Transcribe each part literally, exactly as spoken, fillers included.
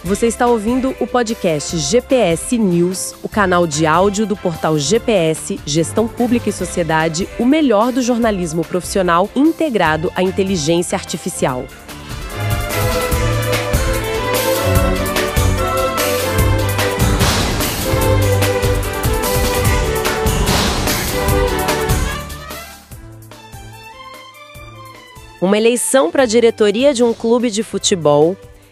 Você está ouvindo o podcast G P S News, o canal de áudio do portal G P S, Gestão Pública e Sociedade, o melhor do jornalismo profissional integrado à inteligência artificial. Uma eleição para a diretoria de um clube de futebol,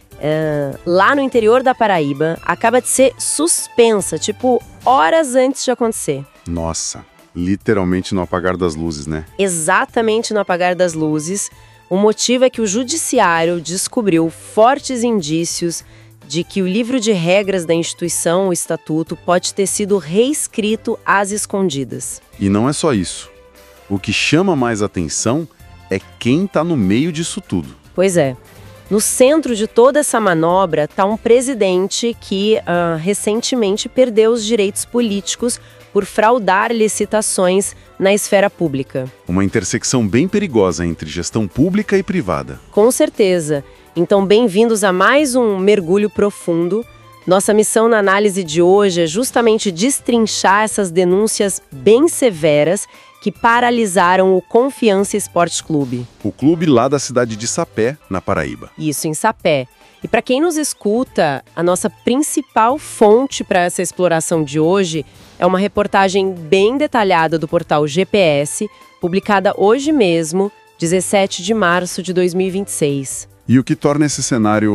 uh, lá no interior da Paraíba, acaba de ser suspensa, tipo, horas antes de acontecer. Nossa, literalmente no apagar das luzes, né? Exatamente no apagar das luzes. O motivo é que o judiciário descobriu fortes indícios de que o livro de regras da instituição, o estatuto, pode ter sido reescrito às escondidas. E não é só isso. O que chama mais atenção é quem está no meio disso tudo. Pois é. No centro de toda essa manobra está um presidente que uh, recentemente perdeu os direitos políticos por fraudar licitações na esfera pública. Uma intersecção bem perigosa entre gestão pública e privada. Com certeza. Então, bem-vindos a mais um Mergulho Profundo. Nossa missão na análise de hoje é justamente destrinchar essas denúncias bem severas que paralisaram o Confiança Esporte Clube. O clube lá da cidade de Sapé, na Paraíba. Isso, em Sapé. E para quem nos escuta, a nossa principal fonte para essa exploração de hoje é uma reportagem bem detalhada do portal G P S, publicada hoje mesmo, dezessete de março de dois mil e vinte e seis. E o que torna esse cenário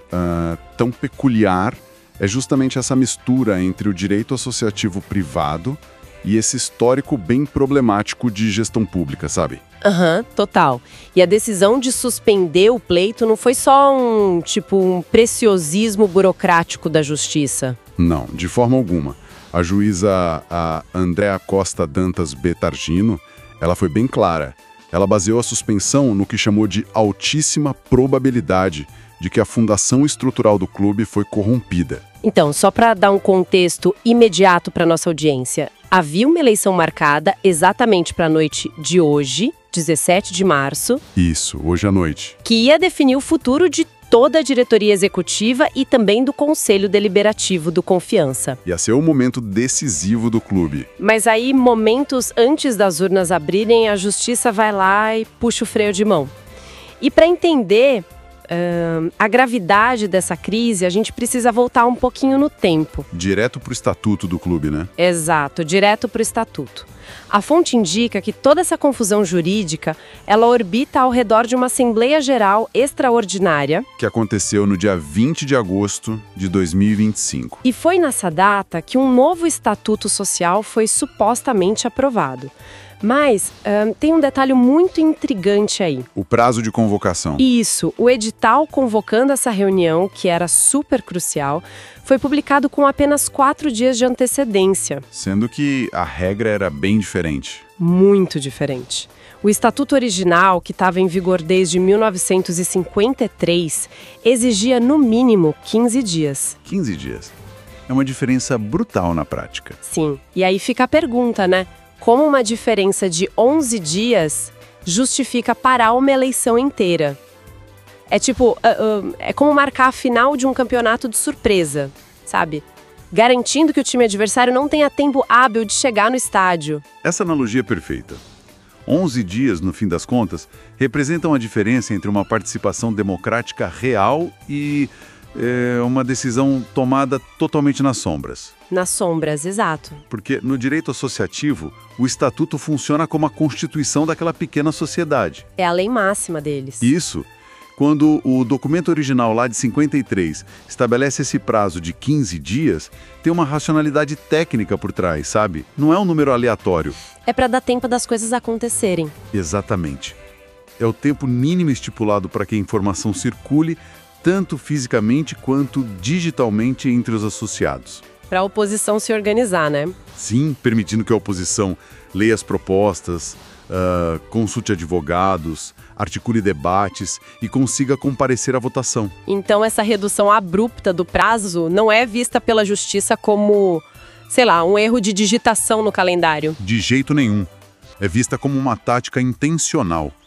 uh, tão peculiar é justamente essa mistura entre o direito associativo privado e esse histórico bem problemático de gestão pública, sabe? Aham, uhum, total. E a decisão de suspender o pleito não foi só um, tipo, um preciosismo burocrático da justiça. Não, de forma alguma. A juíza a Andréa Costa Dantas Betargino, ela foi bem clara. Ela baseou a suspensão no que chamou de altíssima probabilidade de que a fundação estrutural do clube foi corrompida. Então, só para dar um contexto imediato para nossa audiência, havia uma eleição marcada exatamente para a noite de hoje, dezessete de março. Isso, hoje à noite. Que ia definir o futuro de toda a diretoria executiva e também do Conselho Deliberativo do Confiança. Ia ser o momento decisivo do clube. Mas aí, momentos antes das urnas abrirem, a justiça vai lá e puxa o freio de mão. E para entender Uh, a gravidade dessa crise, a gente precisa voltar um pouquinho no tempo. Direto para o estatuto do clube, né? Exato, direto para o estatuto. A fonte indica que toda essa confusão jurídica, ela orbita ao redor de uma Assembleia Geral extraordinária. Que aconteceu no dia vinte de agosto de dois mil e vinte e cinco. E foi nessa data que um novo estatuto social foi supostamente aprovado. Mas um, tem um detalhe muito intrigante aí. O prazo de convocação. Isso, o edital convocando essa reunião, que era super crucial, foi publicado com apenas quatro dias de antecedência. Sendo que a regra era bem diferente. Muito diferente. O estatuto original, que estava em vigor desde mil novecentos e cinquenta e três, exigia no mínimo quinze dias. quinze dias. É uma diferença brutal na prática. Sim, e aí fica a pergunta, né? Como uma diferença de onze dias justifica parar uma eleição inteira? É tipo, uh, uh, é como marcar a final de um campeonato de surpresa, sabe? Garantindo que o time adversário não tenha tempo hábil de chegar no estádio. Essa analogia é perfeita. onze dias, no fim das contas, representam a diferença entre uma participação democrática real e é, uma decisão tomada totalmente nas sombras. Nas sombras, exato. Porque no direito associativo, o estatuto funciona como a constituição daquela pequena sociedade. É a lei máxima deles. Isso. Quando o documento original lá de cinquenta e três estabelece esse prazo de quinze dias, tem uma racionalidade técnica por trás, sabe? Não é um número aleatório. É para dar tempo das coisas acontecerem. Exatamente. É o tempo mínimo estipulado para que a informação circule, tanto fisicamente quanto digitalmente entre os associados. Para a oposição se organizar, né? Sim, permitindo que a oposição leia as propostas, uh, consulte advogados, articule debates e consiga comparecer à votação. Então essa redução abrupta do prazo não é vista pela justiça como, sei lá, um erro de digitação no calendário? De jeito nenhum. É vista como uma tática intencional.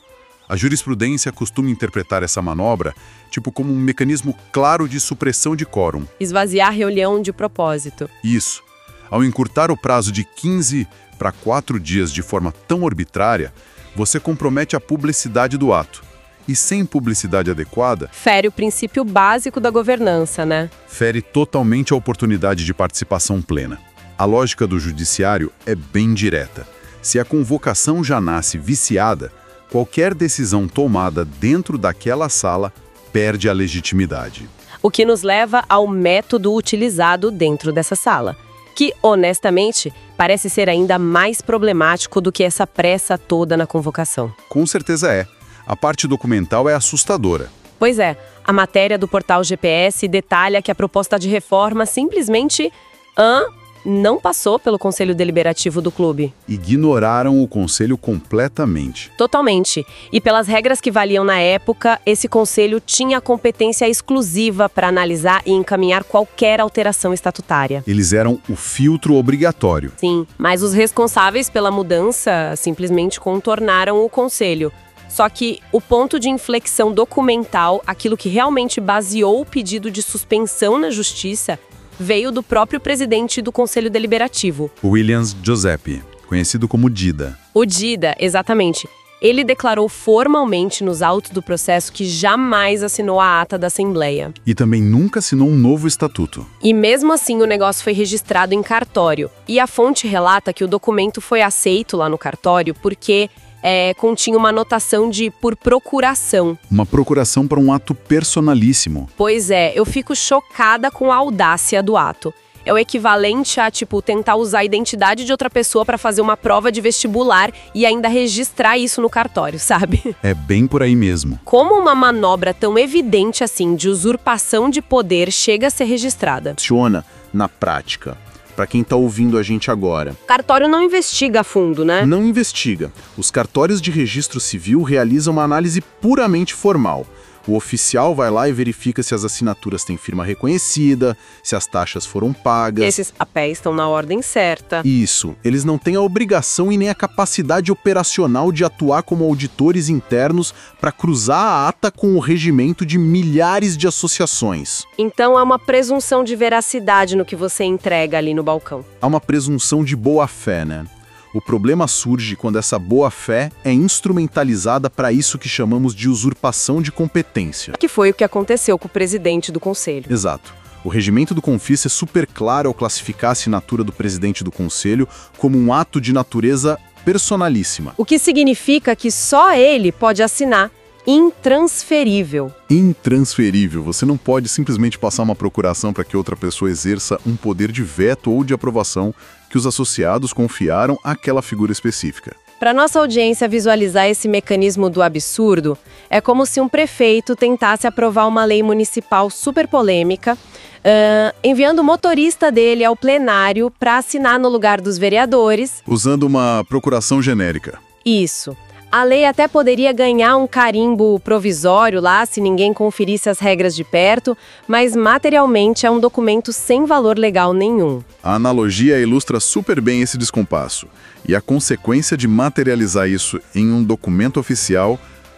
A jurisprudência costuma interpretar essa manobra tipo como um mecanismo claro de supressão de quórum. Esvaziar a reunião de propósito. Isso. Ao encurtar o prazo de quinze para quatro dias de forma tão arbitrária, você compromete a publicidade do ato. E sem publicidade adequada, Fere o princípio básico da governança, né? fere totalmente a oportunidade de participação plena. A lógica do judiciário é bem direta. Se a convocação já nasce viciada, qualquer decisão tomada dentro daquela sala perde a legitimidade. O que nos leva ao método utilizado dentro dessa sala, que, honestamente, parece ser ainda mais problemático do que essa pressa toda na convocação. Com certeza é. A parte documental é assustadora. Pois é, a matéria do portal G P S detalha que a proposta de reforma simplesmente hã, não passou pelo Conselho Deliberativo do clube. Ignoraram o conselho completamente. Totalmente. E pelas regras que valiam na época, esse conselho tinha competência exclusiva para analisar e encaminhar qualquer alteração estatutária. Eles eram o filtro obrigatório. Sim, mas os responsáveis pela mudança simplesmente contornaram o conselho. Só que o ponto de inflexão documental, aquilo que realmente baseou o pedido de suspensão na justiça, veio do próprio presidente do Conselho Deliberativo. Williams Giuseppe, conhecido como Dida. O Dida, exatamente. Ele declarou formalmente nos autos do processo que jamais assinou a ata da Assembleia. E também nunca assinou um novo estatuto. E mesmo assim o negócio foi registrado em cartório. E a fonte relata que o documento foi aceito lá no cartório porque é, continha uma anotação de por procuração. Uma procuração para um ato personalíssimo. Pois é, eu fico chocada com a audácia do ato. É o equivalente a, tipo, tentar usar a identidade de outra pessoa para fazer uma prova de vestibular e ainda registrar isso no cartório, sabe? É bem por aí mesmo. Como uma manobra tão evidente assim de usurpação de poder chega a ser registrada? Funciona na prática. Para quem está ouvindo a gente agora. O cartório não investiga a fundo, né? Não investiga. Os cartórios de registro civil realizam uma análise puramente formal. O oficial vai lá e verifica se as assinaturas têm firma reconhecida, se as taxas foram pagas. Esses papéis estão na ordem certa. Isso. Eles não têm a obrigação e nem a capacidade operacional de atuar como auditores internos para cruzar a ata com o regimento de milhares de associações. Então há uma presunção de veracidade no que você entrega ali no balcão. Há uma presunção de boa-fé, né? O problema surge quando essa boa-fé é instrumentalizada para isso que chamamos de usurpação de competência. Que foi o que aconteceu com o presidente do conselho. Exato. O regimento do Confis é super claro ao classificar a assinatura do presidente do conselho como um ato de natureza personalíssima. O que significa que só ele pode assinar. Intransferível. Intransferível. Você não pode simplesmente passar uma procuração para que outra pessoa exerça um poder de veto ou de aprovação que os associados confiaram àquela figura específica. Para nossa audiência visualizar esse mecanismo do absurdo, é como se um prefeito tentasse aprovar uma lei municipal super polêmica, uh, enviando o motorista dele ao plenário para assinar no lugar dos vereadores. Usando uma procuração genérica. Isso. A lei até poderia ganhar um carimbo provisório lá, se ninguém conferisse as regras de perto, mas materialmente é um documento sem valor legal nenhum. A analogia ilustra super bem esse descompasso. E a consequência de materializar isso em um documento oficial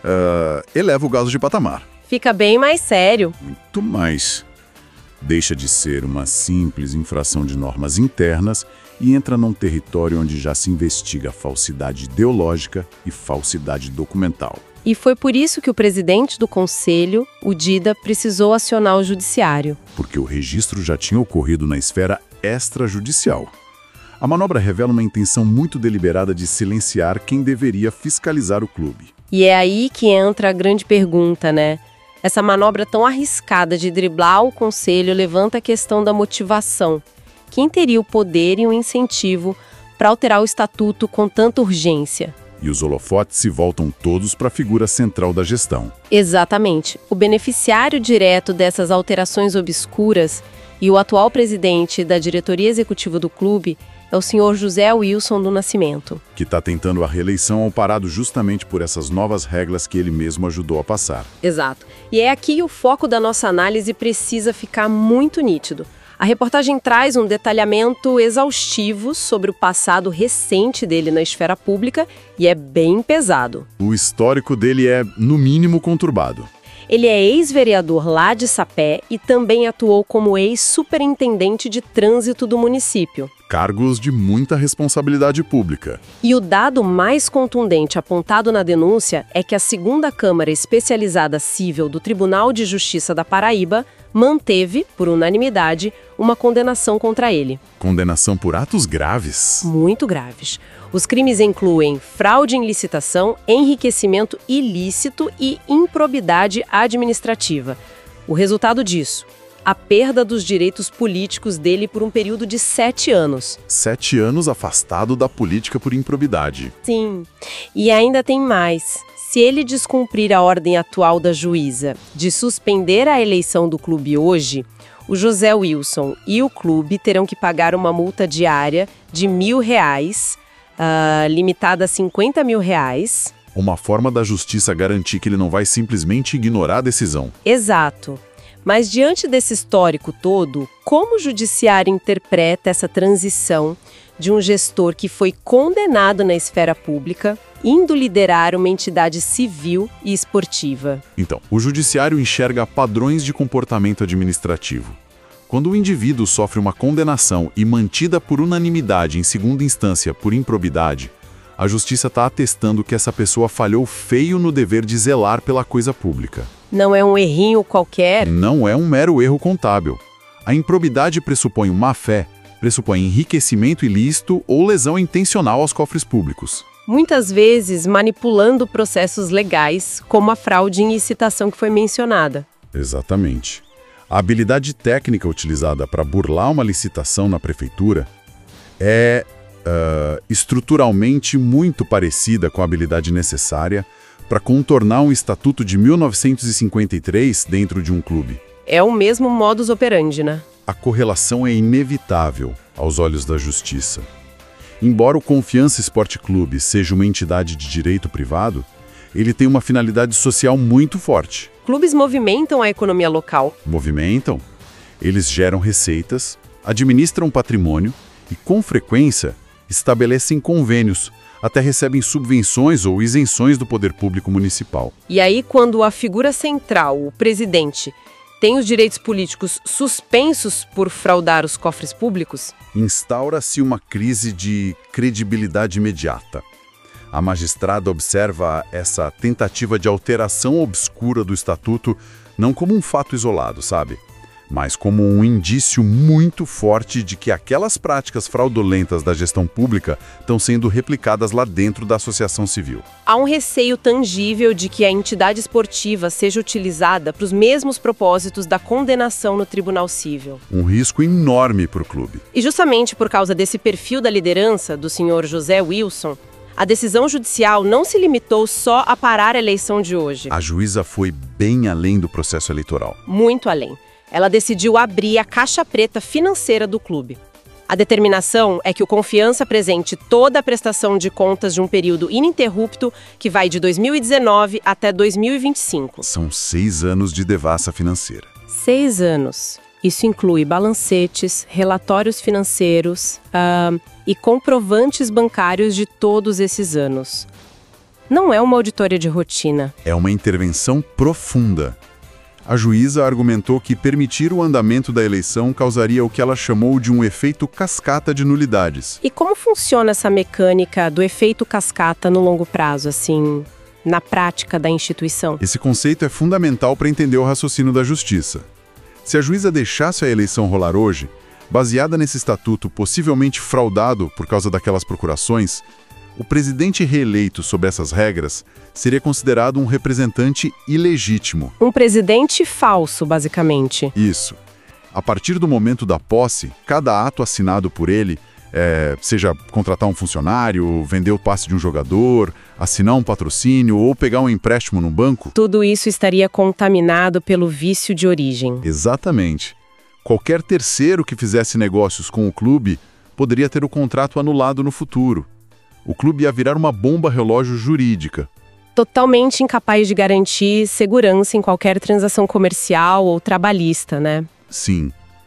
uh, eleva o gás de patamar. Fica bem mais sério. Muito mais. Deixa de ser uma simples infração de normas internas e entra num território onde já se investiga falsidade ideológica e falsidade documental. E foi por isso que o presidente do conselho, o Dida, precisou acionar o judiciário. Porque o registro já tinha ocorrido na esfera extrajudicial. A manobra revela uma intenção muito deliberada de silenciar quem deveria fiscalizar o clube. E é aí que entra a grande pergunta, né? Essa manobra tão arriscada de driblar o conselho levanta a questão da motivação. Quem teria o poder e o incentivo para alterar o estatuto com tanta urgência? E os holofotes se voltam todos para a figura central da gestão. Exatamente. O beneficiário direto dessas alterações obscuras e o atual presidente da diretoria executiva do clube é o senhor José Wilson do Nascimento. Que está tentando a reeleição amparado justamente por essas novas regras que ele mesmo ajudou a passar. Exato. E é aqui que o foco da nossa análise precisa ficar muito nítido. A reportagem traz um detalhamento exaustivo sobre o passado recente dele na esfera pública e é bem pesado. O histórico dele é, no mínimo, conturbado. Ele é ex-vereador lá de Sapé e também atuou como ex-superintendente de trânsito do município. Cargos de muita responsabilidade pública. E o dado mais contundente apontado na denúncia é que a segunda Câmara Especializada Cível do Tribunal de Justiça da Paraíba manteve, por unanimidade, uma condenação contra ele. Condenação por atos graves. Muito graves. Os crimes incluem fraude em licitação, enriquecimento ilícito e improbidade administrativa. O resultado disso, a perda dos direitos políticos dele por um período de sete anos. Sete anos afastado da política por improbidade. Sim. E ainda tem mais. Se ele descumprir a ordem atual da juíza de suspender a eleição do clube hoje, o José Wilson e o clube terão que pagar uma multa diária de mil reais, uh, limitada a cinquenta mil reais. Uma forma da justiça garantir que ele não vai simplesmente ignorar a decisão. Exato. Mas diante desse histórico todo, como o judiciário interpreta essa transição de um gestor que foi condenado na esfera pública, indo liderar uma entidade civil e esportiva? Então, o judiciário enxerga padrões de comportamento administrativo. Quando o indivíduo sofre uma condenação e mantida por unanimidade em segunda instância por improbidade, a justiça está atestando que essa pessoa falhou feio no dever de zelar pela coisa pública. Não é um errinho qualquer? Não é um mero erro contábil. A improbidade pressupõe má-fé, pressupõe enriquecimento ilícito ou lesão intencional aos cofres públicos. Muitas vezes manipulando processos legais, como a fraude em licitação que foi mencionada. Exatamente. A habilidade técnica utilizada para burlar uma licitação na prefeitura é uh, estruturalmente muito parecida com a habilidade necessária para contornar um estatuto de mil novecentos e cinquenta e três dentro de um clube. É o mesmo modus operandi, né? A correlação é inevitável aos olhos da justiça. Embora o Confiança Esporte Clube seja uma entidade de direito privado, ele tem uma finalidade social muito forte. Clubes movimentam a economia local. Movimentam, eles geram receitas, administram patrimônio e, com frequência, estabelecem convênios, até recebem subvenções ou isenções do poder público municipal. E aí, quando a figura central, o presidente, tem os direitos políticos suspensos por fraudar os cofres públicos, instaura-se uma crise de credibilidade imediata. A magistrada observa essa tentativa de alteração obscura do estatuto não como um fato isolado, sabe? Mas como um indício muito forte de que aquelas práticas fraudulentas da gestão pública estão sendo replicadas lá dentro da associação civil. Há um receio tangível de que a entidade esportiva seja utilizada para os mesmos propósitos da condenação no Tribunal Cível. Um risco enorme para o clube. E justamente por causa desse perfil da liderança do senhor José Wilson, a decisão judicial não se limitou só a parar a eleição de hoje. A juíza foi bem além do processo eleitoral. Muito além. Ela decidiu abrir a caixa preta financeira do clube. A determinação é que o Confiança apresente toda a prestação de contas de um período ininterrupto que vai de dois mil e dezenove até dois mil e vinte e cinco. São seis anos de devassa financeira. Seis anos. Isso inclui balancetes, relatórios financeiros uh, e comprovantes bancários de todos esses anos. Não é uma auditoria de rotina. É uma intervenção profunda. A juíza argumentou que permitir o andamento da eleição causaria o que ela chamou de um efeito cascata de nulidades. E como funciona essa mecânica do efeito cascata no longo prazo, assim, na prática da instituição? Esse conceito é fundamental para entender o raciocínio da justiça. Se a juíza deixasse a eleição rolar hoje, baseada nesse estatuto possivelmente fraudado por causa daquelas procurações, o presidente reeleito sob essas regras seria considerado um representante ilegítimo. Um presidente falso, basicamente. Isso. A partir do momento da posse, cada ato assinado por ele, é, seja contratar um funcionário, vender o passe de um jogador, assinar um patrocínio ou pegar um empréstimo no banco... Tudo isso estaria contaminado pelo vício de origem. Exatamente. Qualquer terceiro que fizesse negócios com o clube poderia ter o contrato anulado no futuro. O clube ia virar uma bomba relógio jurídica. Totalmente incapaz de garantir segurança em qualquer transação comercial ou trabalhista, né? Sim.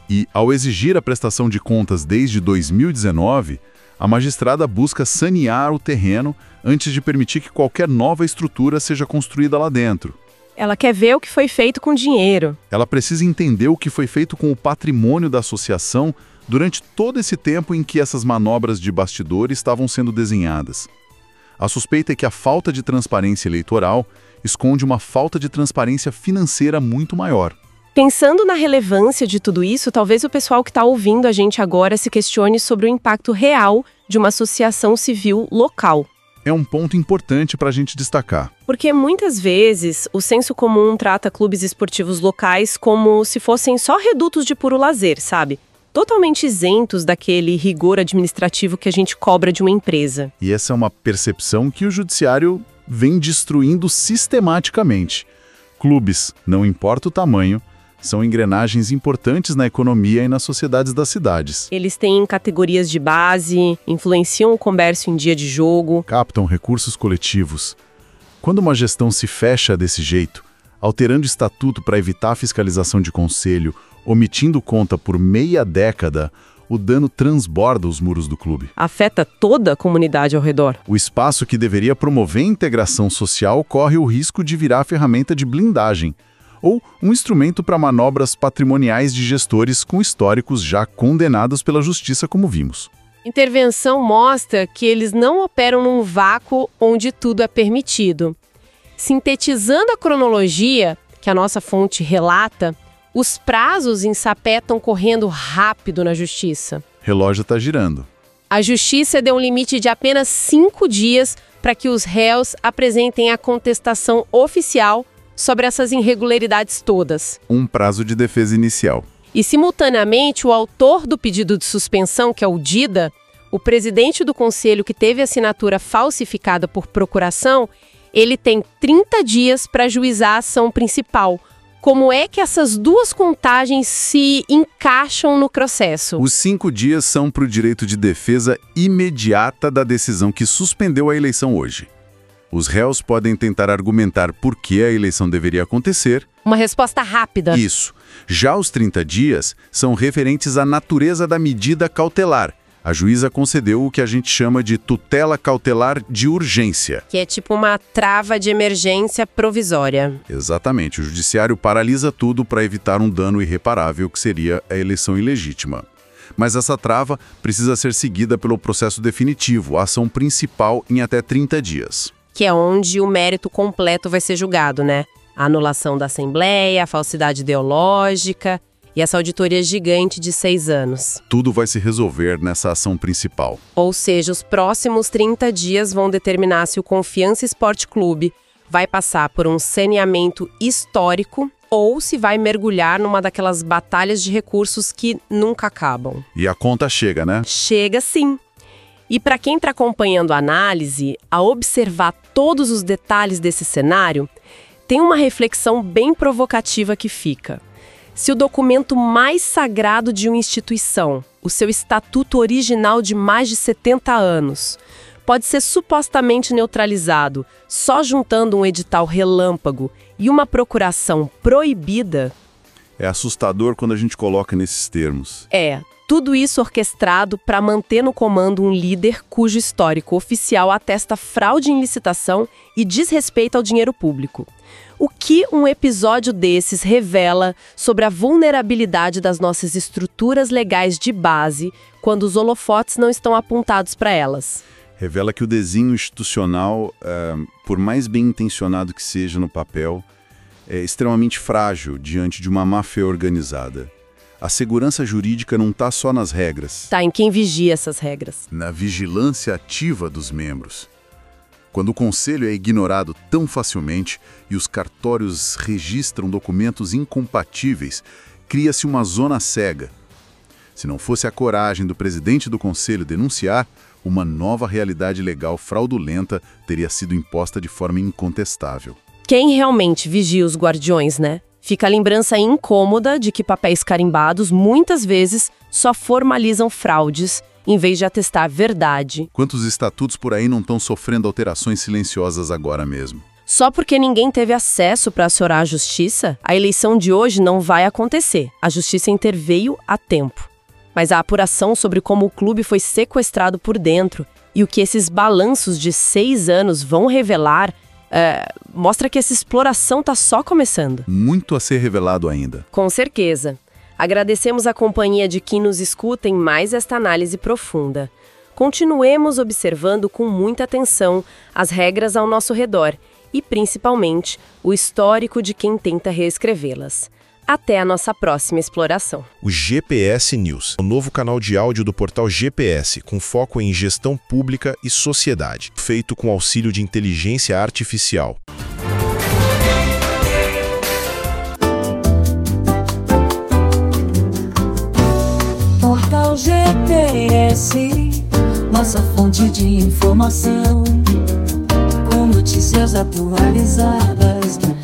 E, ao exigir a prestação de contas desde dois mil e dezenove, a magistrada busca sanear o terreno antes de permitir que qualquer nova estrutura seja construída lá dentro. Ela quer ver o que foi feito com o dinheiro. Ela precisa entender o que foi feito com o patrimônio da associação durante todo esse tempo em que essas manobras de bastidor estavam sendo desenhadas. A suspeita é que a falta de transparência eleitoral esconde uma falta de transparência financeira muito maior. Pensando na relevância de tudo isso, talvez o pessoal que está ouvindo a gente agora se questione sobre o impacto real de uma associação civil local. É um ponto importante para a gente destacar. Porque muitas vezes o senso comum trata clubes esportivos locais como se fossem só redutos de puro lazer, sabe? Totalmente isentos daquele rigor administrativo que a gente cobra de uma empresa. E essa é uma percepção que o judiciário vem destruindo sistematicamente. Clubes, não importa o tamanho, são engrenagens importantes na economia e nas sociedades das cidades. Eles têm categorias de base, influenciam o comércio em dia de jogo. Captam recursos coletivos. Quando uma gestão se fecha desse jeito, alterando o estatuto para evitar a fiscalização de conselho, omitindo conta por meia década, o dano transborda os muros do clube. Afeta toda a comunidade ao redor. O espaço que deveria promover a integração social corre o risco de virar ferramenta de blindagem, ou um instrumento para manobras patrimoniais de gestores com históricos já condenados pela justiça, como vimos. Intervenção mostra que eles não operam num vácuo onde tudo é permitido. Sintetizando a cronologia que a nossa fonte relata, os prazos em Sapé estão correndo rápido na justiça. O relógio está girando. A justiça deu um limite de apenas cinco dias para que os réus apresentem a contestação oficial sobre essas irregularidades todas. Um prazo de defesa inicial. E, simultaneamente, o autor do pedido de suspensão, que é o Dida, o presidente do conselho que teve a assinatura falsificada por procuração, ele tem trinta dias para ajuizar a ação principal. Como é que essas duas contagens se encaixam no processo? Os cinco dias são para o direito de defesa imediata da decisão que suspendeu a eleição hoje. Os réus podem tentar argumentar por que a eleição deveria acontecer. Uma resposta rápida. Isso. Já os trinta dias são referentes à natureza da medida cautelar. A juíza concedeu o que a gente chama de tutela cautelar de urgência. Que é tipo uma trava de emergência provisória. Exatamente. O judiciário paralisa tudo para evitar um dano irreparável, que seria a eleição ilegítima. Mas essa trava precisa ser seguida pelo processo definitivo, a ação principal em até trinta dias. Que é onde o mérito completo vai ser julgado, né? A anulação da Assembleia, a falsidade ideológica e essa auditoria gigante de seis anos. Tudo vai se resolver nessa ação principal. Ou seja, os próximos trinta dias vão determinar se o Confiança Esporte Clube vai passar por um saneamento histórico ou se vai mergulhar numa daquelas batalhas de recursos que nunca acabam. E a conta chega, né? Chega sim. E para quem está acompanhando a análise, a observar todos os detalhes desse cenário, tem uma reflexão bem provocativa que fica. Se o documento mais sagrado de uma instituição, o seu estatuto original de mais de setenta anos, pode ser supostamente neutralizado só juntando um edital relâmpago e uma procuração proibida... É assustador quando a gente coloca nesses termos. É. Tudo isso orquestrado para manter no comando um líder cujo histórico oficial atesta fraude em licitação e desrespeito ao dinheiro público. O que um episódio desses revela sobre a vulnerabilidade das nossas estruturas legais de base quando os holofotes não estão apontados para elas? Revela que o desenho institucional, uh, por mais bem intencionado que seja no papel, é extremamente frágil diante de uma máfia organizada. A segurança jurídica não está só nas regras. Está em quem vigia essas regras. Na vigilância ativa dos membros. Quando o conselho é ignorado tão facilmente e os cartórios registram documentos incompatíveis, cria-se uma zona cega. Se não fosse a coragem do presidente do conselho denunciar, uma nova realidade legal fraudulenta teria sido imposta de forma incontestável. Quem realmente vigia os guardiões, né? Fica a lembrança incômoda de que papéis carimbados, muitas vezes, só formalizam fraudes, em vez de atestar verdade. Quantos estatutos por aí não estão sofrendo alterações silenciosas agora mesmo? Só porque ninguém teve acesso para acionar a justiça, a eleição de hoje não vai acontecer. A justiça interveio a tempo. Mas a apuração sobre como o clube foi sequestrado por dentro e o que esses balanços de seis anos vão revelar, é, mostra que essa exploração está só começando. Muito a ser revelado ainda. Com certeza. Agradecemos a companhia de quem nos escuta em mais esta análise profunda. Continuemos observando com muita atenção as regras ao nosso redor e, principalmente, o histórico de quem tenta reescrevê-las. Até a nossa próxima exploração. O G P S News, o novo canal de áudio do portal G P S, com foco em gestão pública e sociedade, feito com auxílio de inteligência artificial. Portal G P S, nossa fonte de informação, com notícias atualizadas